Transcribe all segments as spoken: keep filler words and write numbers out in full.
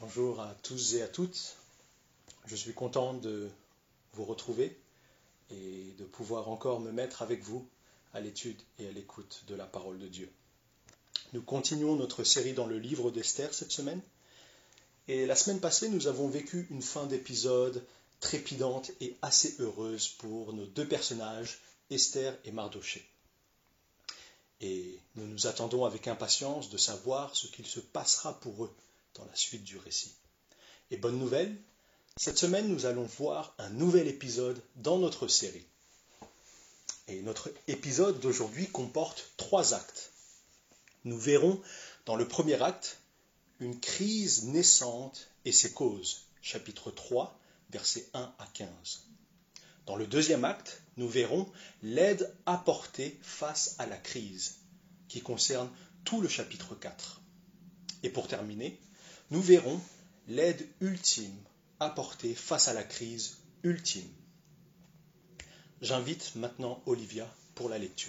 Bonjour à tous et à toutes. Je suis content de vous retrouver et de pouvoir encore me mettre avec vous à l'étude et à l'écoute de la parole de Dieu. Nous continuons notre série dans le livre d'Esther cette semaine. Et la semaine passée, nous avons vécu une fin d'épisode trépidante et assez heureuse pour nos deux personnages, Esther et Mardochée. Et nous nous attendons avec impatience de savoir ce qu'il se passera pour eux dans la suite du récit. Et bonne nouvelle, cette semaine nous allons voir un nouvel épisode dans notre série. Et notre épisode d'aujourd'hui comporte trois actes. Nous verrons dans le premier acte une crise naissante et ses causes, chapitre trois, versets un à quinze. Dans le deuxième acte, nous verrons l'aide apportée face à la crise, qui concerne tout le chapitre quatre. Et pour terminer, nous verrons l'aide ultime apportée face à la crise ultime. J'invite maintenant Olivia pour la lecture.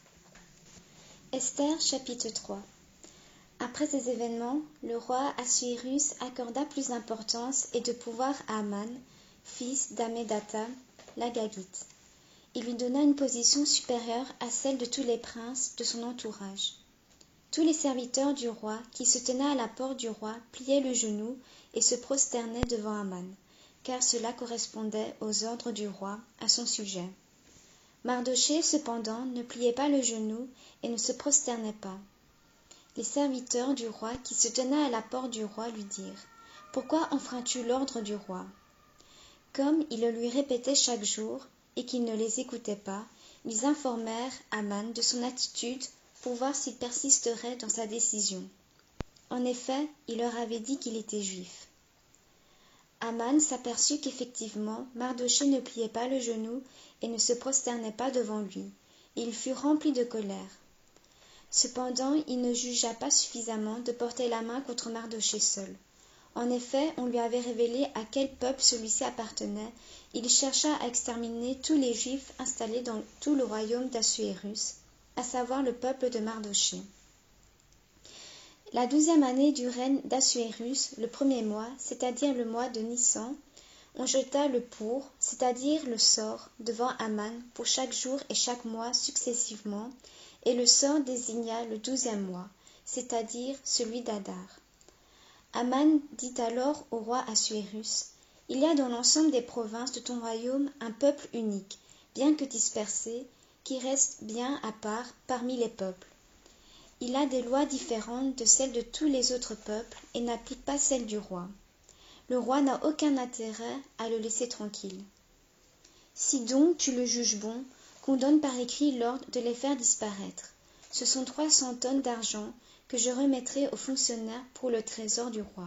Esther chapitre trois. Après ces événements, le roi Assuérus accorda plus d'importance et de pouvoir à Aman, fils d'Hammédatha, l'Agagite. Il lui donna une position supérieure à celle de tous les princes de son entourage. Tous les serviteurs du roi qui se tenaient à la porte du roi pliaient le genou et se prosternaient devant Aman, car cela correspondait aux ordres du roi à son sujet. Mardochée, cependant, ne pliait pas le genou et ne se prosternait pas. Les serviteurs du roi qui se tenaient à la porte du roi lui dirent « Pourquoi enfreins-tu l'ordre du roi ?» Comme ils le lui répétaient chaque jour et qu'il ne les écoutait pas, ils informèrent Aman de son attitude pour voir s'il persisterait dans sa décision. En effet, il leur avait dit qu'il était juif. Aman s'aperçut qu'effectivement, Mardochée ne pliait pas le genou et ne se prosternait pas devant lui, et il fut rempli de colère. Cependant, il ne jugea pas suffisamment de porter la main contre Mardochée seul. En effet, on lui avait révélé à quel peuple celui-ci appartenait. Il chercha à exterminer tous les Juifs installés dans tout le royaume d'Assuérus, à savoir le peuple de Mardochée. La douzième année du règne d'Assuérus, le premier mois, c'est-à-dire le mois de Nissan, on jeta le pour, c'est-à-dire le sort, devant Aman pour chaque jour et chaque mois successivement, et le sort désigna le douzième mois, c'est-à-dire celui d'Adar. Aman dit alors au roi Assuérus, « Il y a dans l'ensemble des provinces de ton royaume un peuple unique, bien que dispersé, qui reste bien à part parmi les peuples. Il a des lois différentes de celles de tous les autres peuples et n'applique pas celles du roi. Le roi n'a aucun intérêt à le laisser tranquille. Si donc tu le juges bon, qu'on donne par écrit l'ordre de les faire disparaître. Ce sont trois cents tonnes d'argent que je remettrai aux fonctionnaires pour le trésor du roi. »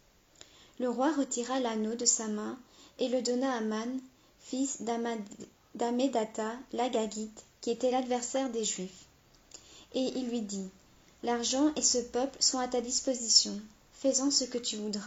Le roi retira l'anneau de sa main et le donna à Aman, fils d'Hammédatha, l'Agagite, qui était l'adversaire des Juifs. Et il lui dit, « L'argent et ce peuple sont à ta disposition, fais-en ce que tu voudras. »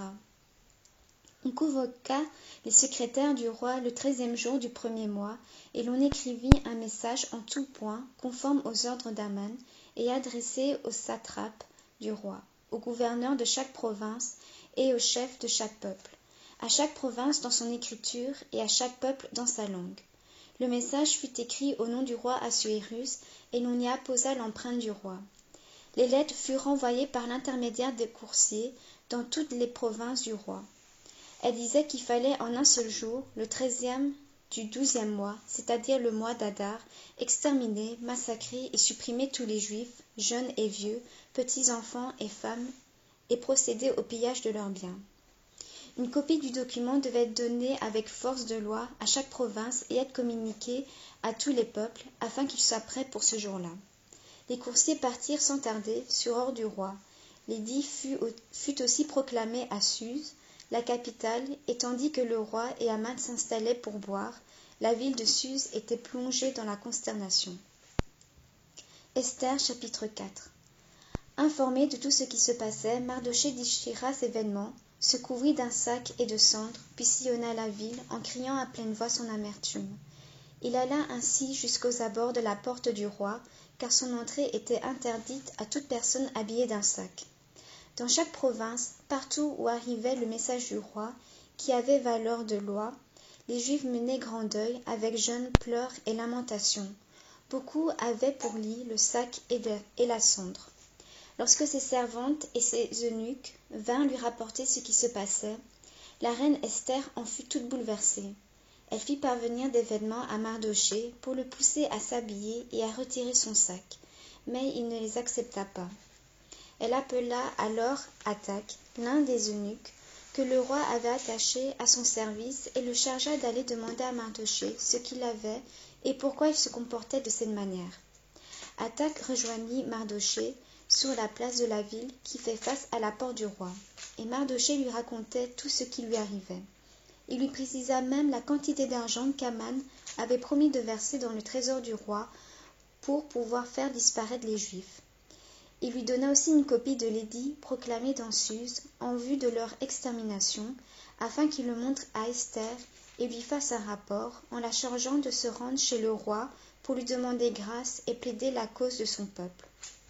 On convoqua les secrétaires du roi le treizième jour du premier mois, et l'on écrivit un message en tout point, conforme aux ordres d'Aman, et adressé aux satrapes du roi, aux gouverneurs de chaque province et aux chefs de chaque peuple, à chaque province dans son écriture et à chaque peuple dans sa langue. Le message fut écrit au nom du roi Assuérus, et l'on y apposa l'empreinte du roi. Les lettres furent renvoyées par l'intermédiaire des coursiers dans toutes les provinces du roi. Elle disait qu'il fallait en un seul jour, le treizième du douzième mois, c'est-à-dire le mois d'Adar, exterminer, massacrer et supprimer tous les Juifs, jeunes et vieux, petits enfants et femmes, et procéder au pillage de leurs biens. Une copie du document devait être donnée avec force de loi à chaque province et être communiquée à tous les peuples, afin qu'ils soient prêts pour ce jour-là. Les coursiers partirent sans tarder, sur ordre du roi. L'édit fut, fut aussi proclamé à Suse, la capitale, et tandis que le roi et Aman s'installaient pour boire, la ville de Suse était plongée dans la consternation. Esther chapitre quatre. Informé de tout ce qui se passait, Mardochée déchira ses vêtements, se couvrit d'un sac et de cendres, puis sillonna la ville en criant à pleine voix son amertume. Il alla ainsi jusqu'aux abords de la porte du roi, car son entrée était interdite à toute personne habillée d'un sac. Dans chaque province, partout où arrivait le message du roi, qui avait valeur de loi, les Juifs menaient grand deuil avec jeûnes, pleurs et lamentations. Beaucoup avaient pour lit le sac et, de, et la cendre. Lorsque ses servantes et ses eunuques vinrent lui rapporter ce qui se passait, la reine Esther en fut toute bouleversée. Elle fit parvenir des vêtements à Mardochée pour le pousser à s'habiller et à retirer son sac, mais il ne les accepta pas. Elle appela alors Hathach, l'un des eunuques, que le roi avait attaché à son service, et le chargea d'aller demander à Mardochée ce qu'il avait et pourquoi il se comportait de cette manière. Hathach rejoignit Mardochée sur la place de la ville qui fait face à la porte du roi, et Mardochée lui racontait tout ce qui lui arrivait. Il lui précisa même la quantité d'argent qu'Aman avait promis de verser dans le trésor du roi pour pouvoir faire disparaître les Juifs. Il lui donna aussi une copie de l'édit proclamé dans Suse en vue de leur extermination, afin qu'il le montre à Esther et lui fasse un rapport, en la chargeant de se rendre chez le roi pour lui demander grâce et plaider la cause de son peuple.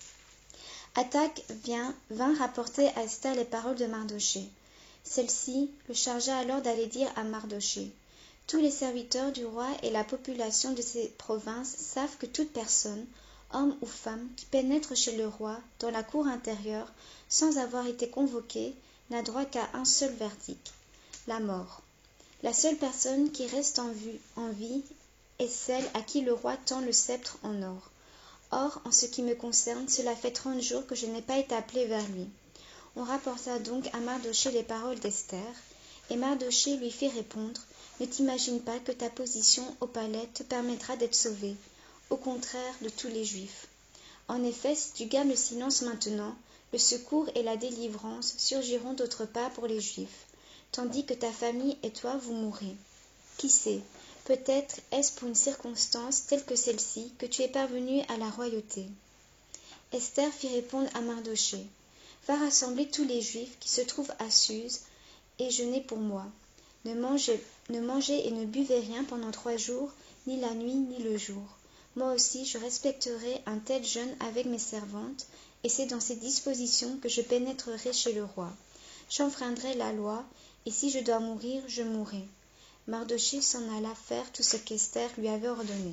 Hathach vint rapporter à Esther les paroles de Mardochée. Celle-ci le chargea alors d'aller dire à Mardochée: « Tous les serviteurs du roi et la population de ces provinces savent que toute personne, homme ou femme, qui pénètre chez le roi dans la cour intérieure sans avoir été convoquée, n'a droit qu'à un seul verdict, la mort. La seule personne qui reste en, vue, en vie est celle à qui le roi tend le sceptre en or. Or, en ce qui me concerne, cela fait trente jours que je n'ai pas été appelé vers lui. » On rapporta donc à Mardochée les paroles d'Esther, et Mardochée lui fit répondre: « Ne t'imagine pas que ta position au palais te permettra d'être sauvé, au contraire de tous les Juifs. En effet, si tu gardes le silence maintenant, le secours et la délivrance surgiront d'autre part pour les Juifs, tandis que ta famille et toi vous mourrez. Qui sait, peut-être est-ce pour une circonstance telle que celle-ci que tu es parvenu à la royauté. » Esther fit répondre à Mardochée: « Va rassembler tous les Juifs qui se trouvent à Suse et jeûnez pour moi. Ne mangez, ne mangez et ne buvez rien pendant trois jours, ni la nuit ni le jour. Moi aussi je respecterai un tel jeûne avec mes servantes, et c'est dans ces dispositions que je pénétrerai chez le roi. J'enfreindrai la loi, et si je dois mourir, je mourrai. » Mardochée s'en alla faire tout ce qu'Esther lui avait ordonné.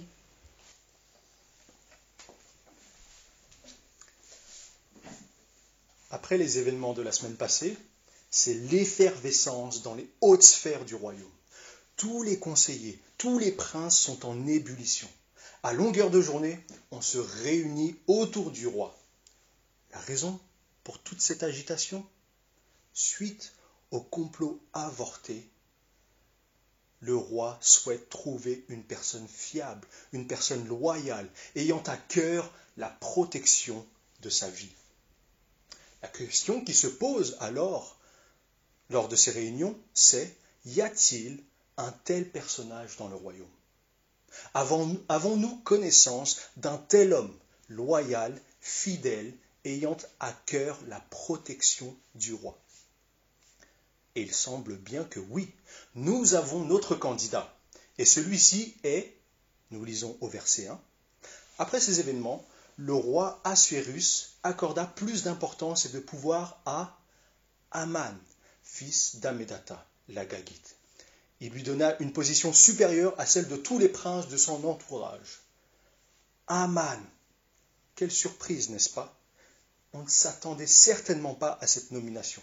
Après les événements de la semaine passée, c'est l'effervescence dans les hautes sphères du royaume. Tous les conseillers, tous les princes sont en ébullition. À longueur de journée, on se réunit autour du roi. La raison pour toute cette agitation? Suite au complot avorté, le roi souhaite trouver une personne fiable, une personne loyale, ayant à cœur la protection de sa vie. La question qui se pose alors, lors de ces réunions, c'est: y a-t-il un tel personnage dans le royaume? Avons-nous connaissance d'un tel homme, loyal, fidèle, ayant à cœur la protection du roi? Et il semble bien que oui, nous avons notre candidat. Et celui-ci est, nous lisons au verset un, « Après ces événements, le roi Assuérus accorda plus d'importance et de pouvoir à Aman, fils d'Hammédatha, l'Agagite. Il lui donna une position supérieure à celle de tous les princes de son entourage. Aman, quelle surprise, n'est-ce pas? On ne s'attendait certainement pas à cette nomination.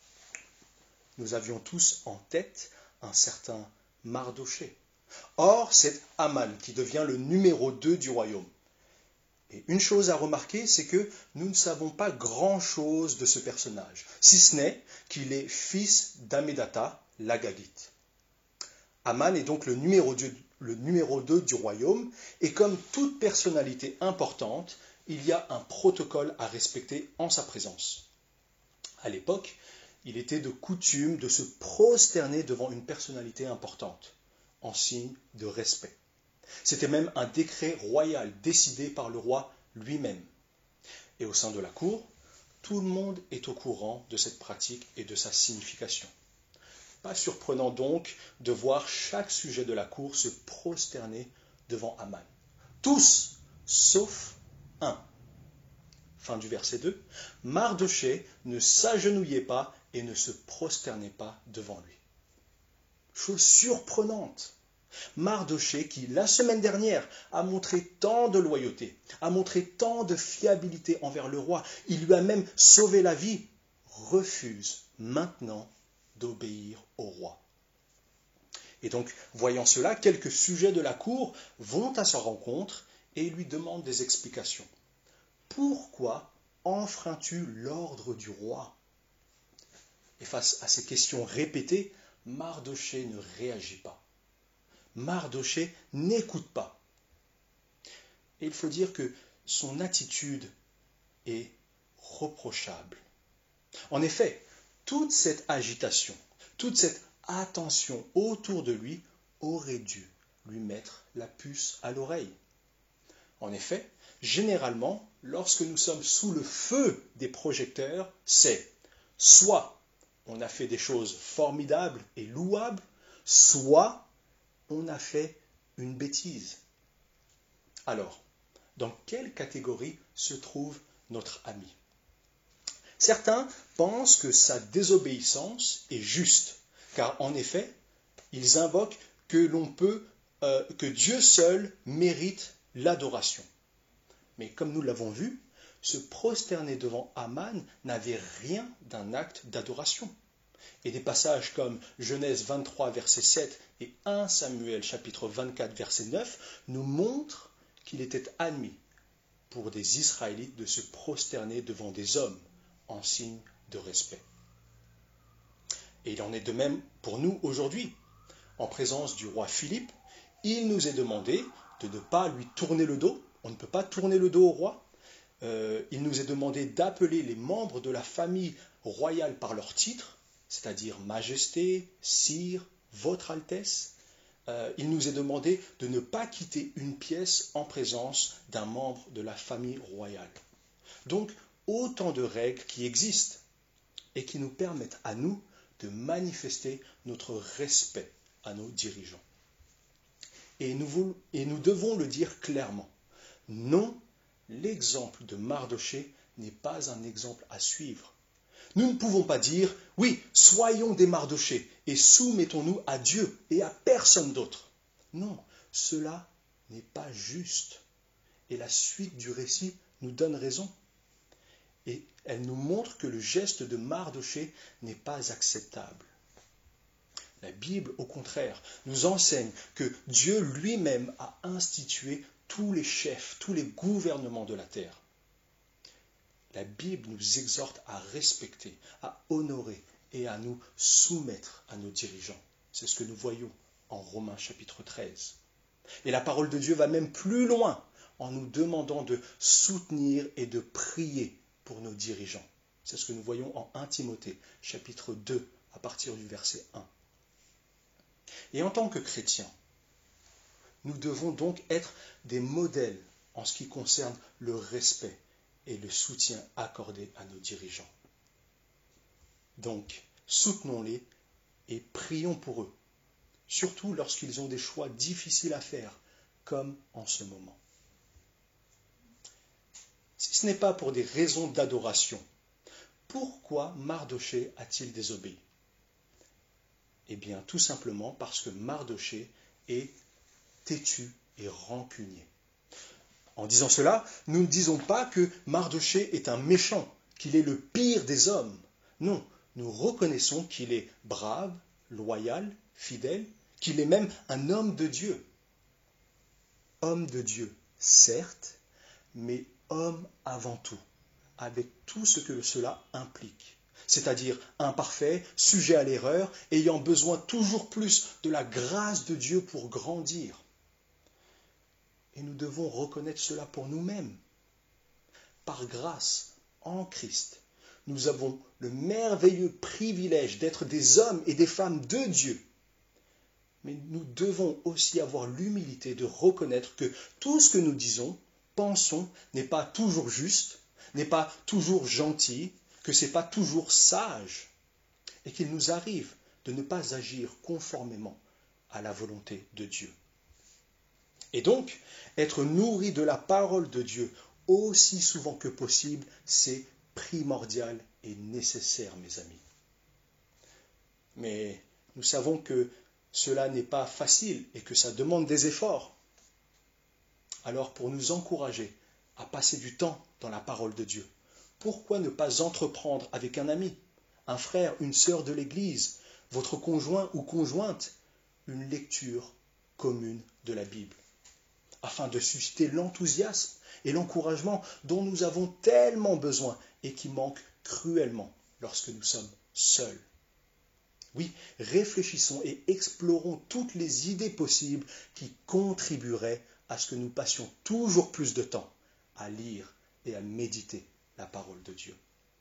Nous avions tous en tête un certain Mardochée. Or, c'est Aman qui devient le numéro deux du royaume. Et une chose à remarquer, c'est que nous ne savons pas grand-chose de ce personnage, si ce n'est qu'il est fils d'Hammédatha, l'Agagite. Aman est donc le numéro deux, le numéro deux du royaume, et comme toute personnalité importante, il y a un protocole à respecter en sa présence. À l'époque, il était de coutume de se prosterner devant une personnalité importante, en signe de respect. C'était même un décret royal décidé par le roi lui-même. Et au sein de la cour, tout le monde est au courant de cette pratique et de sa signification. Pas surprenant donc de voir chaque sujet de la cour se prosterner devant Aman. Tous, sauf un. Fin du verset deux. Mardochée ne s'agenouillait pas et ne se prosternez pas devant lui. Chose surprenante. Mardochée, qui la semaine dernière a montré tant de loyauté, a montré tant de fiabilité envers le roi, il lui a même sauvé la vie, refuse maintenant d'obéir au roi. Et donc, voyant cela, quelques sujets de la cour vont à sa rencontre et lui demandent des explications. Pourquoi enfreins-tu l'ordre du roi ? Et face à ces questions répétées, Mardochée ne réagit pas. Mardochée n'écoute pas. Et il faut dire que son attitude est reprochable. En effet, toute cette agitation, toute cette attention autour de lui aurait dû lui mettre la puce à l'oreille. En effet, généralement, lorsque nous sommes sous le feu des projecteurs, c'est soit on a fait des choses formidables et louables, soit on a fait une bêtise. Alors, dans quelle catégorie se trouve notre ami ? Certains pensent que sa désobéissance est juste, car en effet, ils invoquent que l'on peut, euh, que Dieu seul mérite l'adoration. Mais comme nous l'avons vu, se prosterner devant Aman n'avait rien d'un acte d'adoration. Et des passages comme Genèse vingt-trois, verset sept et premier Samuel, chapitre vingt-quatre, verset neuf, nous montrent qu'il était admis pour des Israélites de se prosterner devant des hommes en signe de respect. Et il en est de même pour nous aujourd'hui. En présence du roi Philippe, il nous est demandé de ne pas lui tourner le dos. On ne peut pas tourner le dos au roi. Euh, il nous est demandé d'appeler les membres de la famille royale par leur titre, c'est-à-dire Majesté, Sire, Votre Altesse. Euh, il nous est demandé de ne pas quitter une pièce en présence d'un membre de la famille royale. Donc, autant de règles qui existent et qui nous permettent à nous de manifester notre respect à nos dirigeants. Et nous, voulons, et nous devons le dire clairement. Non, l'exemple de Mardochée n'est pas un exemple à suivre. Nous ne pouvons pas dire, oui, soyons des Mardochées et soumettons-nous à Dieu et à personne d'autre. Non, cela n'est pas juste. Et la suite du récit nous donne raison. Et elle nous montre que le geste de Mardochée n'est pas acceptable. La Bible, au contraire, nous enseigne que Dieu lui-même a institué tous les chefs, tous les gouvernements de la terre. La Bible nous exhorte à respecter, à honorer et à nous soumettre à nos dirigeants. C'est ce que nous voyons en Romains chapitre treize. Et la parole de Dieu va même plus loin en nous demandant de soutenir et de prier pour nos dirigeants. C'est ce que nous voyons en premier Timothée chapitre deux à partir du verset un. Et en tant que chrétiens, nous devons donc être des modèles en ce qui concerne le respect et le soutien accordé à nos dirigeants. Donc, soutenons-les et prions pour eux, surtout lorsqu'ils ont des choix difficiles à faire, comme en ce moment. Si ce n'est pas pour des raisons d'adoration, pourquoi Mardochée a-t-il désobéi ? Eh bien, tout simplement parce que Mardochée est têtu et rancunier. En disant cela, nous ne disons pas que Mardochée est un méchant, qu'il est le pire des hommes. Non, nous reconnaissons qu'il est brave, loyal, fidèle, qu'il est même un homme de Dieu. Homme de Dieu, certes, mais homme avant tout, avec tout ce que cela implique. C'est-à-dire imparfait, sujet à l'erreur, ayant besoin toujours plus de la grâce de Dieu pour grandir. Et nous devons reconnaître cela pour nous-mêmes. Par grâce, en Christ, nous avons le merveilleux privilège d'être des hommes et des femmes de Dieu. Mais nous devons aussi avoir l'humilité de reconnaître que tout ce que nous disons, pensons, n'est pas toujours juste, n'est pas toujours gentil, que ce n'est pas toujours sage, et qu'il nous arrive de ne pas agir conformément à la volonté de Dieu. Et donc, être nourri de la parole de Dieu aussi souvent que possible, c'est primordial et nécessaire, mes amis. mais nous savons que cela n'est pas facile et que ça demande des efforts. Alors pour nous encourager à passer du temps dans la parole de Dieu, pourquoi ne pas entreprendre avec un ami, un frère, une sœur de l'Église, votre conjoint ou conjointe, une lecture commune de la Bible, afin de susciter l'enthousiasme et l'encouragement dont nous avons tellement besoin et qui manque cruellement lorsque nous sommes seuls. Oui, réfléchissons et explorons toutes les idées possibles qui contribueraient à ce que nous passions toujours plus de temps à lire et à méditer la parole de Dieu.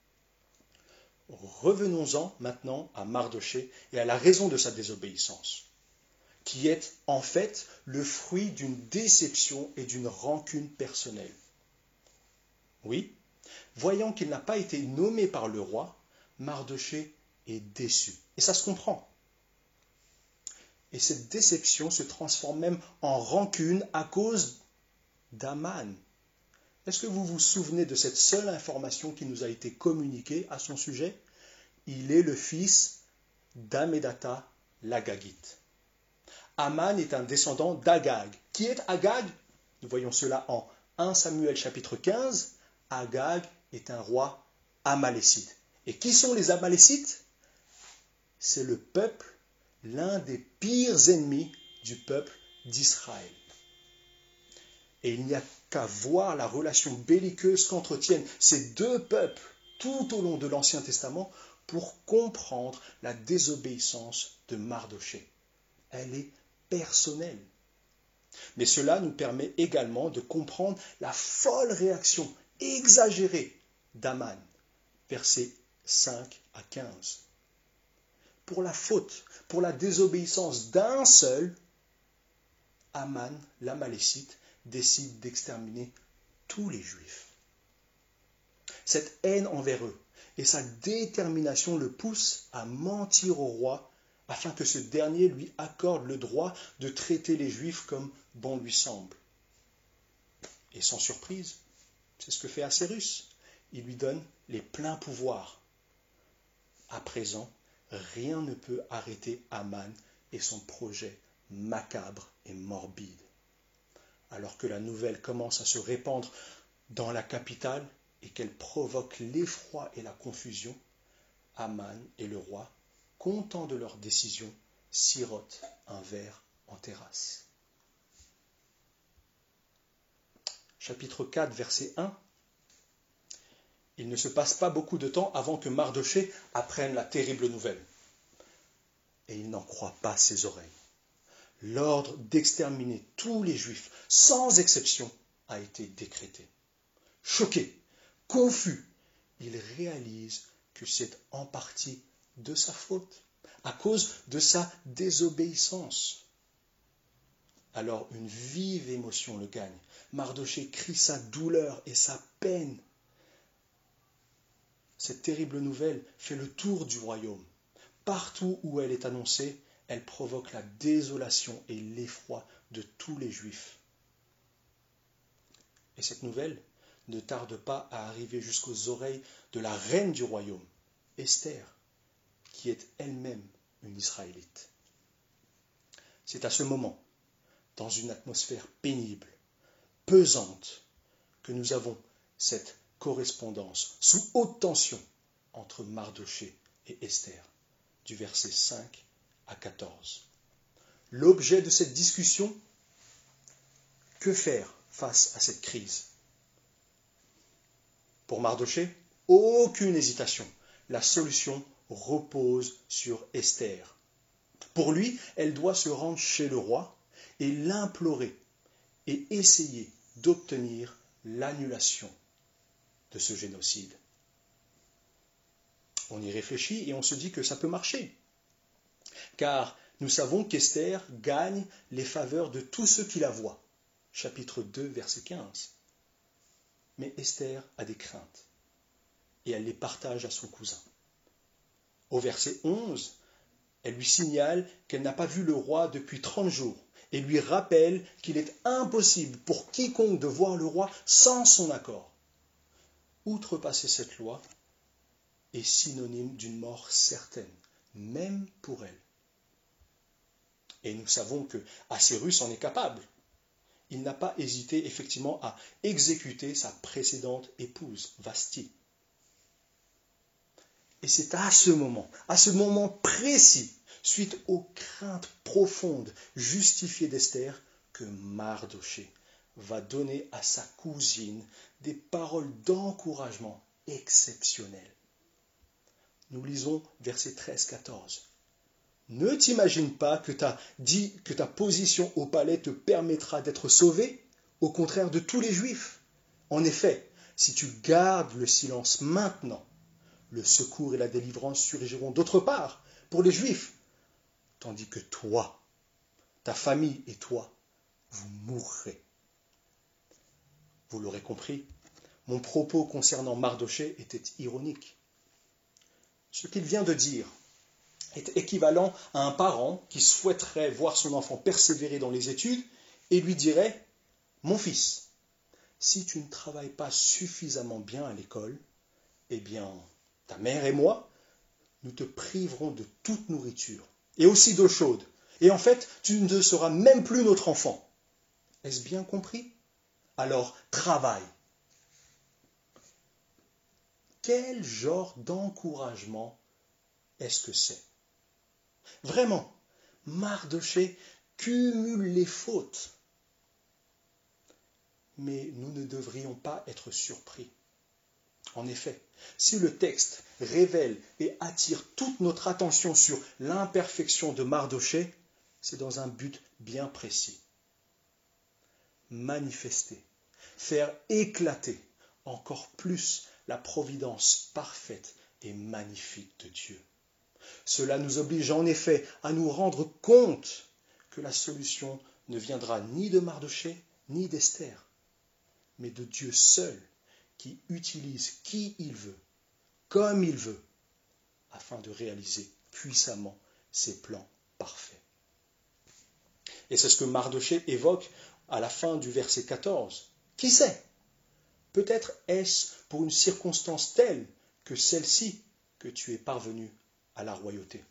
Revenons-en maintenant à Mardochée et à la raison de sa désobéissance, qui est en fait le fruit d'une déception et d'une rancune personnelle. Oui, voyant qu'il n'a pas été nommé par le roi, Mardochée est déçu. Et ça se comprend. Et cette déception se transforme même en rancune à cause d'Aman. Est-ce que vous vous souvenez de cette seule information qui nous a été communiquée à son sujet? Il est le fils d'Hammédatha l'Agagite. Aman est un descendant d'Agag. Qui est Agag? Nous voyons cela en premier Samuel chapitre quinze. Agag est un roi amalécite. Et qui sont les Amalécites? C'est le peuple, l'un des pires ennemis du peuple d'Israël. Et il n'y a qu'à voir la relation belliqueuse qu'entretiennent ces deux peuples tout au long de l'Ancien Testament pour comprendre la désobéissance de Mardochée. Elle est personnelle. Mais cela nous permet également de comprendre la folle réaction exagérée d'Aman, versets cinq à quinze. Pour la faute, pour la désobéissance d'un seul, Aman, l'Amalécite, décide d'exterminer tous les Juifs. Cette haine envers eux et sa détermination le poussent à mentir au roi afin que ce dernier lui accorde le droit de traiter les Juifs comme bon lui semble. Et sans surprise, c'est ce que fait Assérus. Il lui donne les pleins pouvoirs. À présent, rien ne peut arrêter Aman et son projet macabre et morbide. Alors que la nouvelle commence à se répandre dans la capitale et qu'elle provoque l'effroi et la confusion, Aman et le roi, contents de leur décision, sirotent un verre en terrasse. Chapitre quatre, verset un. Il ne se passe pas beaucoup de temps avant que Mardochée apprenne la terrible nouvelle. Et il n'en croit pas ses oreilles. L'ordre d'exterminer tous les Juifs, sans exception, a été décrété. Choqué, confus, il réalise que c'est en partie de sa faute, à cause de sa désobéissance. Alors une vive émotion le gagne. Mardochée crie sa douleur et sa peine. Cette terrible nouvelle fait le tour du royaume. Partout où elle est annoncée, elle provoque la désolation et l'effroi de tous les Juifs. Et cette nouvelle ne tarde pas à arriver jusqu'aux oreilles de la reine du royaume, Esther, qui est elle-même une Israélite. C'est à ce moment, dans une atmosphère pénible, pesante, que nous avons cette correspondance sous haute tension entre Mardochée et Esther, du verset cinq à quatorze. L'objet de cette discussion, que faire face à cette crise? Pour Mardochée, aucune hésitation. La solution repose sur Esther. Pour lui, elle doit se rendre chez le roi et l'implorer et essayer d'obtenir l'annulation de ce génocide. On y réfléchit et on se dit que ça peut marcher. Car nous savons qu'Esther gagne les faveurs de tous ceux qui la voient. Chapitre deux, verset quinze. Mais Esther a des craintes et elle les partage à son cousin. Au verset onze, elle lui signale qu'elle n'a pas vu le roi depuis trente jours et lui rappelle qu'il est impossible pour quiconque de voir le roi sans son accord. Outrepasser cette loi est synonyme d'une mort certaine, même pour elle. Et nous savons que Assyrus en est capable. Il n'a pas hésité effectivement à exécuter sa précédente épouse, Vasthi. Et c'est à ce moment, à ce moment précis, suite aux craintes profondes justifiées d'Esther, que Mardochée va donner à sa cousine des paroles d'encouragement exceptionnelles. Nous lisons versets treize à quatorze. Ne t'imagine pas que ta, dit, que ta position au palais te permettra d'être sauvé, au contraire de tous les Juifs. En effet, si tu gardes le silence maintenant, le secours et la délivrance surgiront d'autre part pour les Juifs, tandis que toi, ta famille et toi, vous mourrez. Vous l'aurez compris, mon propos concernant Mardochée était ironique. Ce qu'il vient de dire est équivalent à un parent qui souhaiterait voir son enfant persévérer dans les études et lui dirait « Mon fils, si tu ne travailles pas suffisamment bien à l'école, eh bien, ta mère et moi, nous te priverons de toute nourriture et aussi d'eau chaude. Et en fait, tu ne seras même plus notre enfant. » Est-ce bien compris? Alors, travaille. Quel genre d'encouragement est-ce que c'est? Vraiment, Mardochée cumule les fautes. Mais nous ne devrions pas être surpris. En effet, si le texte révèle et attire toute notre attention sur l'imperfection de Mardochée, c'est dans un but bien précis. Manifester, faire éclater encore plus la providence parfaite et magnifique de Dieu. Cela nous oblige en effet à nous rendre compte que la solution ne viendra ni de Mardochée ni d'Esther, mais de Dieu seul qui utilise qui il veut, comme il veut, afin de réaliser puissamment ses plans parfaits. Et c'est ce que Mardochée évoque à la fin du verset quatorze. Qui sait? Peut-être est-ce pour une circonstance telle que celle-ci que tu es parvenu à la royauté.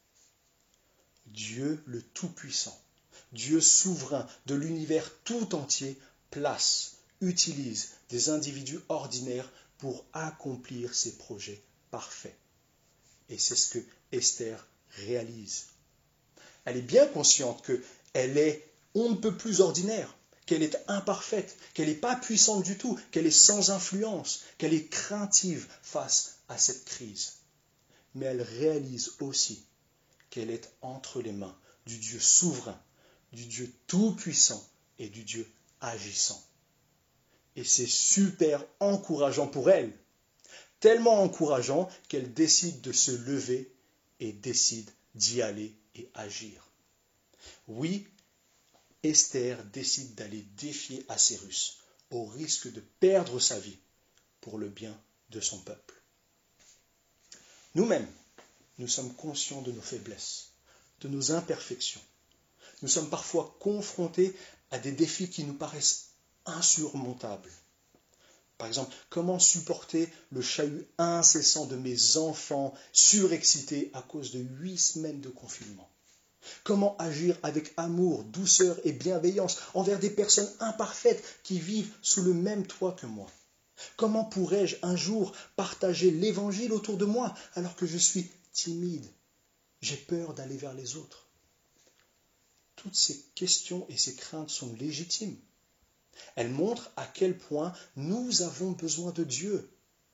Dieu le Tout-Puissant, Dieu souverain de l'univers tout entier, place, utilise des individus ordinaires pour accomplir ses projets parfaits. Et c'est ce que Esther réalise. Elle est bien consciente qu'elle est on ne peut plus ordinaire, qu'elle est imparfaite, qu'elle n'est pas puissante du tout, qu'elle est sans influence, qu'elle est craintive face à cette crise. Mais elle réalise aussi qu'elle est entre les mains du Dieu souverain, du Dieu tout-puissant et du Dieu agissant. Et c'est super encourageant pour elle, tellement encourageant qu'elle décide de se lever et décide d'y aller et agir. Oui, Esther décide d'aller défier Assyrus au risque de perdre sa vie pour le bien de son peuple. Nous-mêmes, nous sommes conscients de nos faiblesses, de nos imperfections. Nous sommes parfois confrontés à des défis qui nous paraissent insurmontables. Par exemple, comment supporter le chahut incessant de mes enfants surexcités à cause de huit semaines de confinement? Comment agir avec amour, douceur et bienveillance envers des personnes imparfaites qui vivent sous le même toit que moi? Comment pourrais-je un jour partager l'évangile autour de moi alors que je suis timide? J'ai peur d'aller vers les autres. Toutes ces questions et ces craintes sont légitimes. Elles montrent à quel point nous avons besoin de Dieu.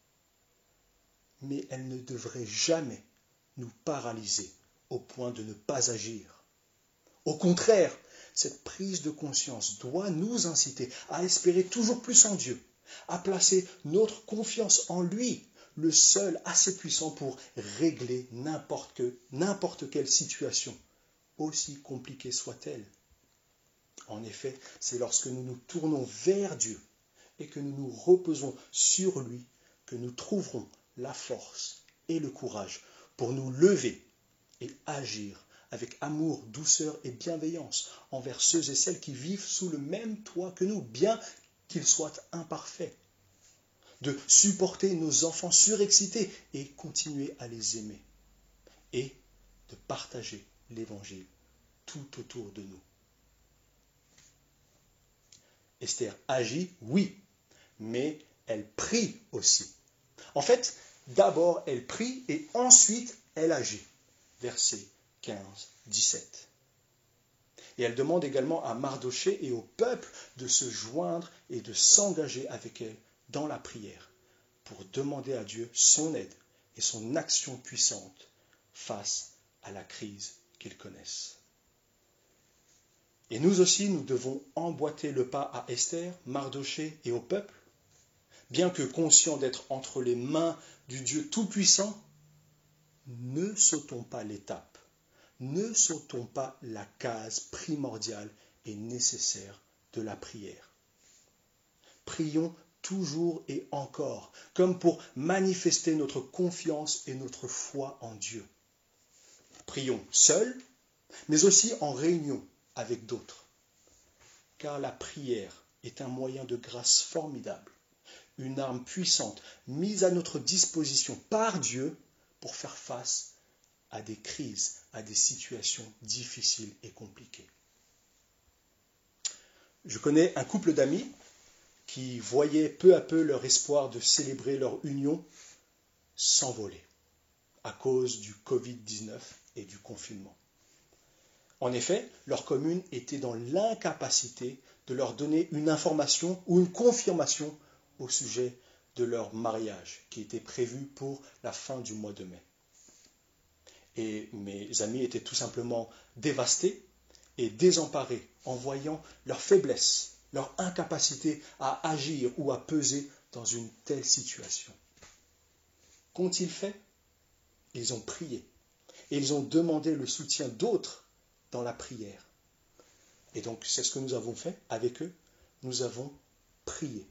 Mais elles ne devraient jamais nous paralyser au point de ne pas agir. Au contraire, cette prise de conscience doit nous inciter à espérer toujours plus en Dieu, à placer notre confiance en lui, le seul assez puissant pour régler n'importe que, n'importe quelle situation, aussi compliquée soit-elle. En effet, c'est lorsque nous nous tournons vers Dieu et que nous nous reposons sur lui que nous trouverons la force et le courage pour nous lever et agir avec amour, douceur et bienveillance envers ceux et celles qui vivent sous le même toit que nous, bien qu'ils soient imparfaits, de supporter nos enfants surexcités et continuer à les aimer, et de partager l'Évangile tout autour de nous. Esther agit, oui, mais elle prie aussi. En fait, d'abord elle prie et ensuite elle agit. Versets quinze à dix-sept. Et elle demande également à Mardochée et au peuple de se joindre et de s'engager avec elle dans la prière pour demander à Dieu son aide et son action puissante face à la crise qu'ils connaissent. Et nous aussi, nous devons emboîter le pas à Esther, Mardochée et au peuple, bien que conscients d'être entre les mains du Dieu Tout-Puissant. Ne sautons pas l'étape, ne sautons pas la case primordiale et nécessaire de la prière. Prions toujours et encore, comme pour manifester notre confiance et notre foi en Dieu. Prions seuls, mais aussi en réunion avec d'autres. Car la prière est un moyen de grâce formidable, une arme puissante mise à notre disposition par Dieu pour faire face à des crises, à des situations difficiles et compliquées. Je connais un couple d'amis qui voyaient peu à peu leur espoir de célébrer leur union s'envoler à cause du covid dix-neuf et du confinement. En effet, leur commune était dans l'incapacité de leur donner une information ou une confirmation au sujet de leur mariage qui était prévu pour la fin du mois de mai. Et mes amis étaient tout simplement dévastés et désemparés en voyant leur faiblesse, leur incapacité à agir ou à peser dans une telle situation. Qu'ont-ils fait? Ils ont prié et ils ont demandé le soutien d'autres dans la prière. Et donc, c'est ce que nous avons fait avec eux. Nous avons prié.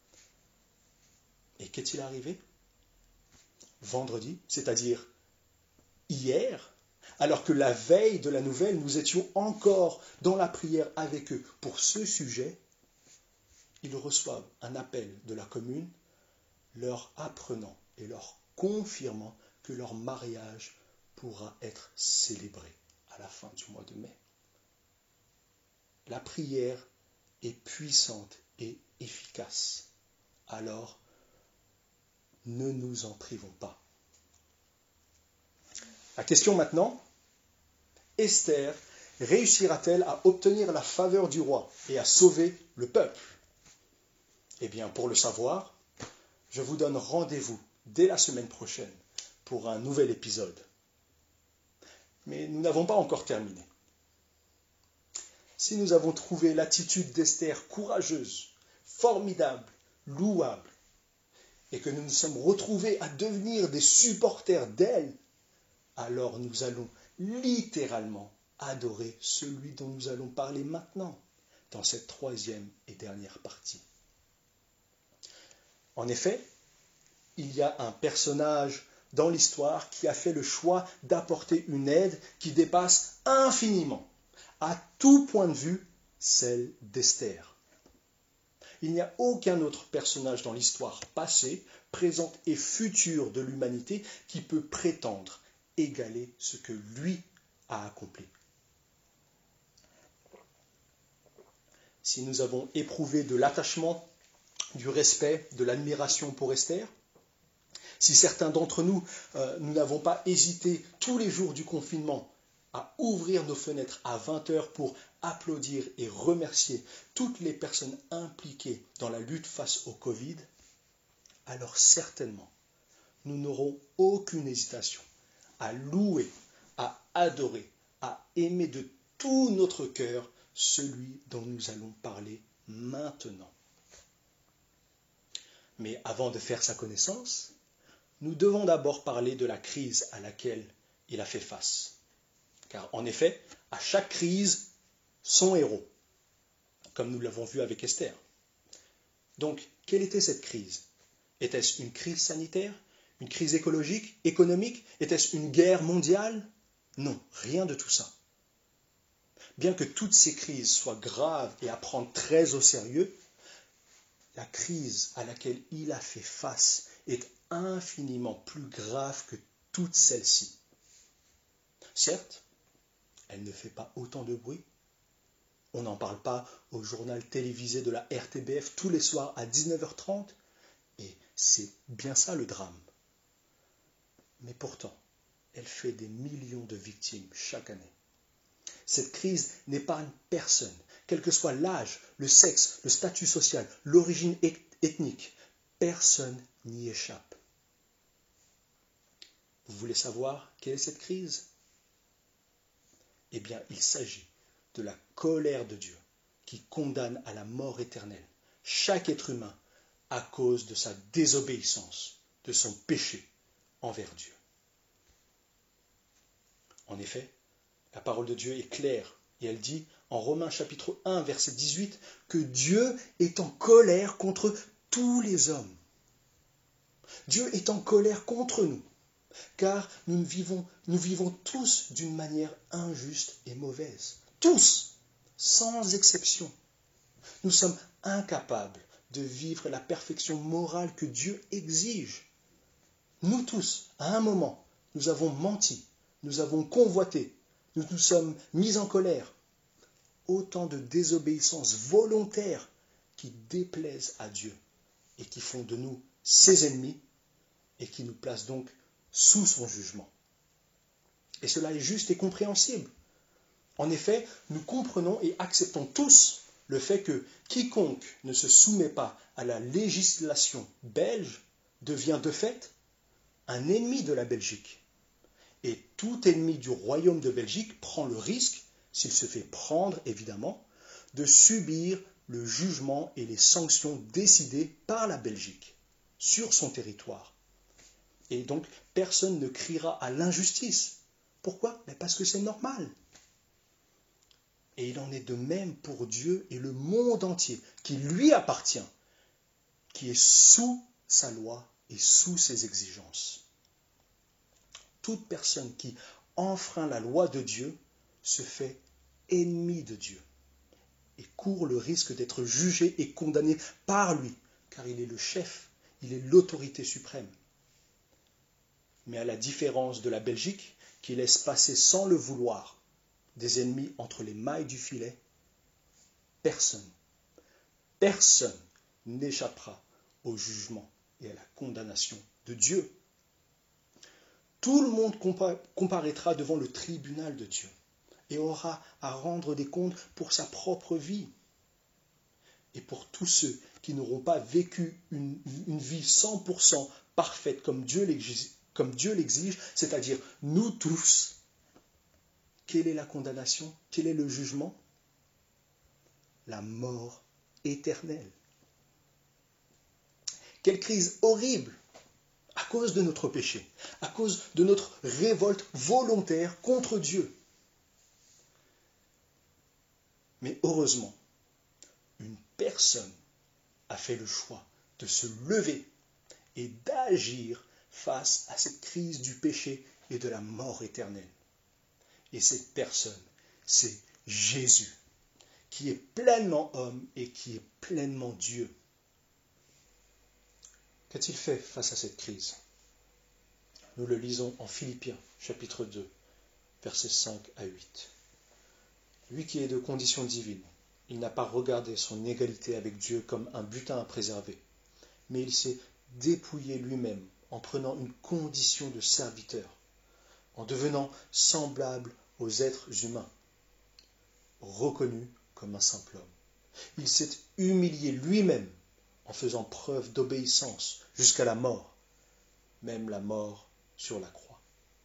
Et qu'est-il arrivé? Vendredi, c'est-à-dire hier, alors que la veille de la nouvelle, nous étions encore dans la prière avec eux pour ce sujet, ils reçoivent un appel de la commune leur apprenant et leur confirmant que leur mariage pourra être célébré à la fin du mois de mai. La prière est puissante et efficace. Alors, ne nous en privons pas. La question maintenant, Esther réussira-t-elle à obtenir la faveur du roi et à sauver le peuple? Eh bien, pour le savoir, je vous donne rendez-vous dès la semaine prochaine pour un nouvel épisode. Mais nous n'avons pas encore terminé. Si nous avons trouvé l'attitude d'Esther courageuse, formidable, louable, et que nous nous sommes retrouvés à devenir des supporters d'elle, alors nous allons littéralement adorer celui dont nous allons parler maintenant, dans cette troisième et dernière partie. En effet, il y a un personnage dans l'histoire qui a fait le choix d'apporter une aide qui dépasse infiniment, à tout point de vue, celle d'Esther. Il n'y a aucun autre personnage dans l'histoire passée, présente et future de l'humanité qui peut prétendre égaler ce que lui a accompli. Si nous avons éprouvé de l'attachement, du respect, de l'admiration pour Esther, si certains d'entre nous, euh, nous n'avons pas hésité tous les jours du confinement à ouvrir nos fenêtres à vingt heures pour applaudir et remercier toutes les personnes impliquées dans la lutte face au Covid, alors certainement, nous n'aurons aucune hésitation à louer, à adorer, à aimer de tout notre cœur celui dont nous allons parler maintenant. Mais avant de faire sa connaissance, nous devons d'abord parler de la crise à laquelle il a fait face. Car en effet, à chaque crise, son héros, comme nous l'avons vu avec Esther. Donc, quelle était cette crise? Était-ce une crise sanitaire? Une crise écologique? Économique? Était-ce une guerre mondiale? Non, rien de tout ça. Bien que toutes ces crises soient graves et à prendre très au sérieux, la crise à laquelle il a fait face est infiniment plus grave que toutes celles-ci. Certes, elle ne fait pas autant de bruit. On n'en parle pas au journal télévisé de la R T B F tous les soirs à dix-neuf heures trente. Et c'est bien ça le drame. Mais pourtant, elle fait des millions de victimes chaque année. Cette crise n'épargne personne, quel que soit l'âge, le sexe, le statut social, l'origine ethnique. Personne n'y échappe. Vous voulez savoir quelle est cette crise? Eh bien, il s'agit de la colère de Dieu qui condamne à la mort éternelle chaque être humain à cause de sa désobéissance, de son péché envers Dieu. En effet, la parole de Dieu est claire et elle dit en Romains chapitre un verset dix-huit que Dieu est en colère contre tous les hommes. Dieu est en colère contre nous, car nous vivons, nous vivons tous d'une manière injuste et mauvaise. Tous, sans exception. Nous sommes incapables de vivre la perfection morale que Dieu exige. Nous tous, à un moment, nous avons menti, nous avons convoité, nous nous sommes mis en colère. Autant de désobéissances volontaires qui déplaisent à Dieu et qui font de nous ses ennemis et qui nous placent donc sous son jugement. Et cela est juste et compréhensible. En effet, nous comprenons et acceptons tous le fait que quiconque ne se soumet pas à la législation belge devient de fait un ennemi de la Belgique. Et tout ennemi du royaume de Belgique prend le risque, s'il se fait prendre évidemment, de subir le jugement et les sanctions décidées par la Belgique sur son territoire. Et donc, personne ne criera à l'injustice. Pourquoi? Mais parce que c'est normal. Et il en est de même pour Dieu et le monde entier, qui lui appartient, qui est sous sa loi et sous ses exigences. Toute personne qui enfreint la loi de Dieu se fait ennemi de Dieu et court le risque d'être jugé et condamné par lui, car il est le chef, il est l'autorité suprême. Mais à la différence de la Belgique, qui laisse passer sans le vouloir des ennemis entre les mailles du filet, personne, personne n'échappera au jugement et à la condamnation de Dieu. Tout le monde comparaîtra devant le tribunal de Dieu et aura à rendre des comptes pour sa propre vie. Et pour tous ceux qui n'auront pas vécu une, une vie cent pour cent parfaite comme Dieu l'exige, comme Dieu l'exige, c'est-à-dire nous tous, quelle est la condamnation? Quel est le jugement? La mort éternelle. Quelle crise horrible à cause de notre péché, à cause de notre révolte volontaire contre Dieu. Mais heureusement, une personne a fait le choix de se lever et d'agir face à cette crise du péché et de la mort éternelle. Et cette personne, c'est Jésus, qui est pleinement homme et qui est pleinement Dieu. Qu'a-t-il fait face à cette crise? Nous le lisons en Philippiens, chapitre deux, versets cinq à huit. Lui qui est de condition divine, il n'a pas regardé son égalité avec Dieu comme un butin à préserver, mais il s'est dépouillé lui-même en prenant une condition de serviteur, en devenant semblable aux êtres humains, reconnu comme un simple homme. Il s'est humilié lui-même en faisant preuve d'obéissance jusqu'à la mort, même la mort sur la croix.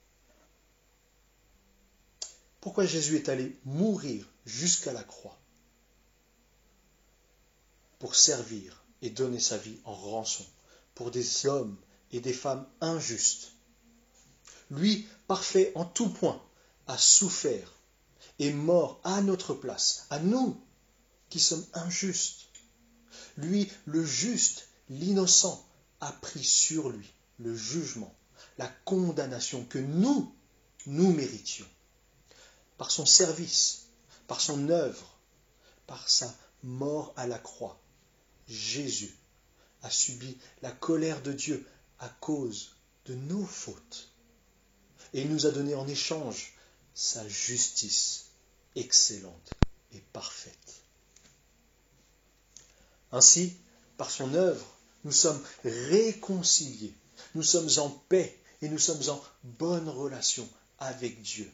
Pourquoi Jésus est allé mourir jusqu'à la croix? Pour servir et donner sa vie en rançon pour des hommes et des femmes injustes. Lui, parfait en tout point, a souffert et mort à notre place, à nous qui sommes injustes. Lui, le juste, l'innocent, a pris sur lui le jugement, la condamnation que nous, nous méritions. Par son service, par son œuvre, par sa mort à la croix, Jésus a subi la colère de Dieu à cause de nos fautes. Et il nous a donné en échange sa justice excellente et parfaite. Ainsi, par son œuvre, nous sommes réconciliés, nous sommes en paix et nous sommes en bonne relation avec Dieu.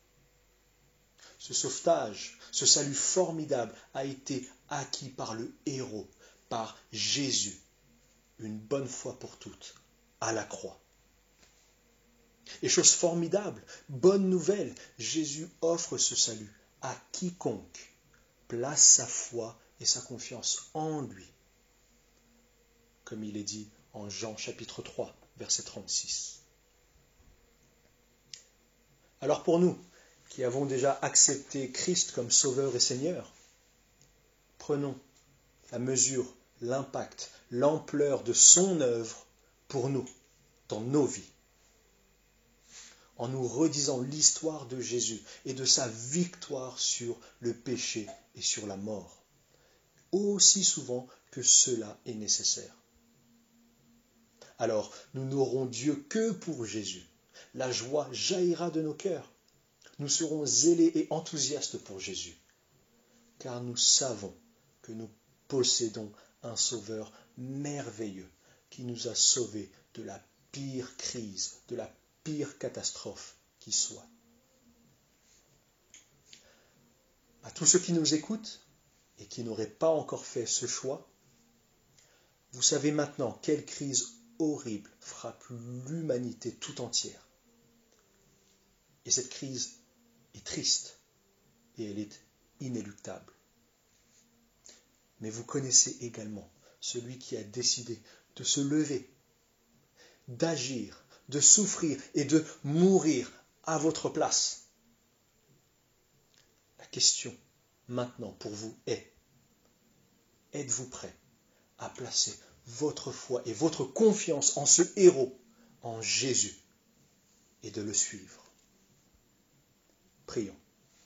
Ce sauvetage, ce salut formidable a été acquis par le héros, par Jésus, une bonne fois pour toutes, à la croix. Et chose formidable, bonne nouvelle, Jésus offre ce salut à quiconque place sa foi et sa confiance en lui, comme il est dit en Jean chapitre trois, verset trente-six. Alors pour nous, qui avons déjà accepté Christ comme Sauveur et Seigneur, prenons la mesure, l'impact, l'ampleur de son œuvre pour nous, dans nos vies, en nous redisant l'histoire de Jésus et de sa victoire sur le péché et sur la mort, aussi souvent que cela est nécessaire. Alors, nous n'aurons Dieu que pour Jésus. La joie jaillira de nos cœurs. Nous serons zélés et enthousiastes pour Jésus, car nous savons que nous possédons un Sauveur merveilleux qui nous a sauvés de la pire crise, de la pire catastrophe qui soit. À tous ceux qui nous écoutent et qui n'auraient pas encore fait ce choix, vous savez maintenant quelle crise horrible frappe l'humanité tout entière. Et cette crise est triste et elle est inéluctable. Mais vous connaissez également celui qui a décidé de se lever, d'agir, de souffrir et de mourir à votre place. La question maintenant pour vous est, êtes-vous prêt à placer votre foi et votre confiance en ce héros, en Jésus, et de le suivre? Prions.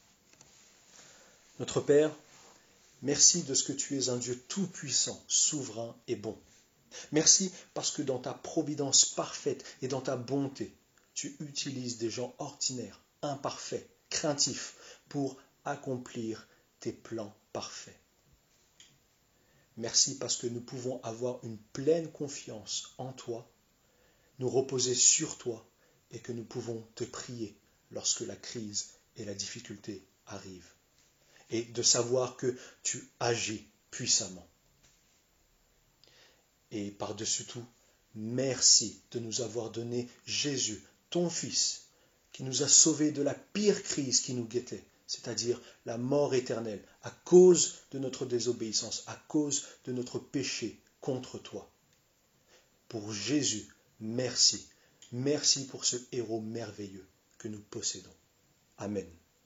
Notre Père, merci de ce que tu es un Dieu tout-puissant, souverain et bon. Merci parce que dans ta providence parfaite et dans ta bonté, tu utilises des gens ordinaires, imparfaits, craintifs, pour accomplir tes plans parfaits. Merci parce que nous pouvons avoir une pleine confiance en toi, nous reposer sur toi et que nous pouvons te prier lorsque la crise et la difficulté arrivent. Et de savoir que tu agis puissamment. Et par-dessus tout, merci de nous avoir donné Jésus, ton Fils, qui nous a sauvés de la pire crise qui nous guettait, c'est-à-dire la mort éternelle, à cause de notre désobéissance, à cause de notre péché contre toi. Pour Jésus, merci. Merci pour ce héros merveilleux que nous possédons. Amen.